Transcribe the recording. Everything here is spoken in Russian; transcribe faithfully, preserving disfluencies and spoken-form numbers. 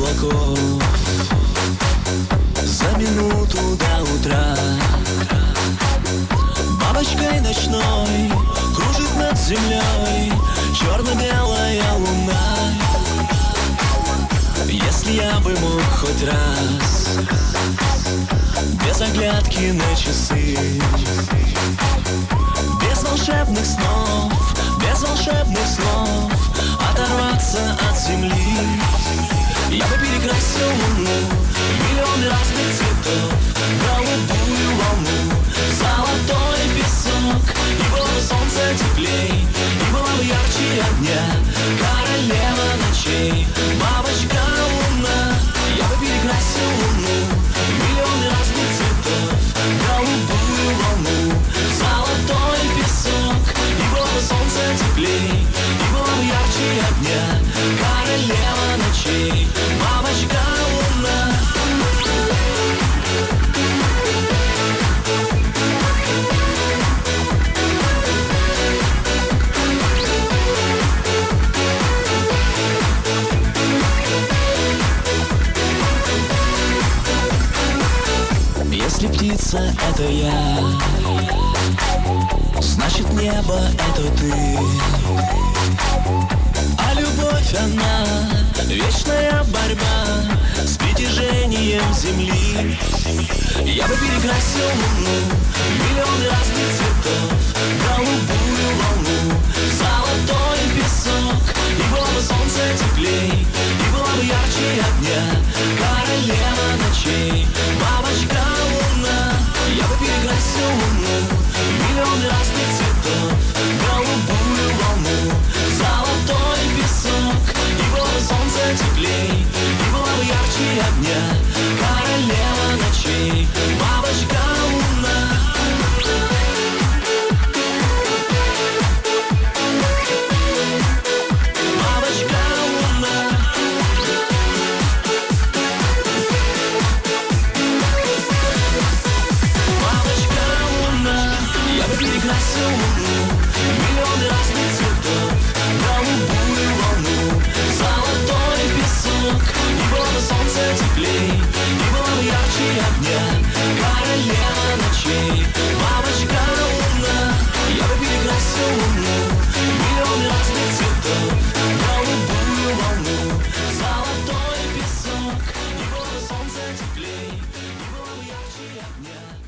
облаков за минуту до утра. Бабочкой ночной кружит над землей черно-белая луна. Если я бы мог хоть раз без оглядки на часы, без волшебных снов, без волшебных слов оторваться от земли, я бы перекрасил луну в миллионы разных цветов, голубую волну, золотой песок. И было бы солнце теплей, и была бы ярче огня, королева ночей, бабочка луна. Я бы перекрасил луну в миллионы разных цветов, голубую волну, золотой песок. И было бы солнце теплей, и была бы ярче огня, королева ночей, бабочка луна. Если птица — это я, значит небо — это ты. А любовь, она вечная борьба с притяжением земли. Я бы перекрасил луну в миллионы разных цветов, голубую волну, золотой песок. И было бы солнце теплей, и была бы ярче огня, королева ночей, бабочка луна. Я бы перекрасил луну в миллионы разных цветов, голубую волну, золотой песок. И было бы солнце теплей, и была бы ярче огня, королева ночей, бабочка луна. Бабочка луна. Бабочка луна. Я бы перекрасил луну в миллионы разных цветов, голубую волну, золотой песок. И было бы солнце теплей, и было бы ярче огня, королева ночей, бабочка луна. Я бы перекрасил луну в миллионы разных цветов, голубую волну, золотой песок. И было бы солнце теплей, и было бы ярче огня.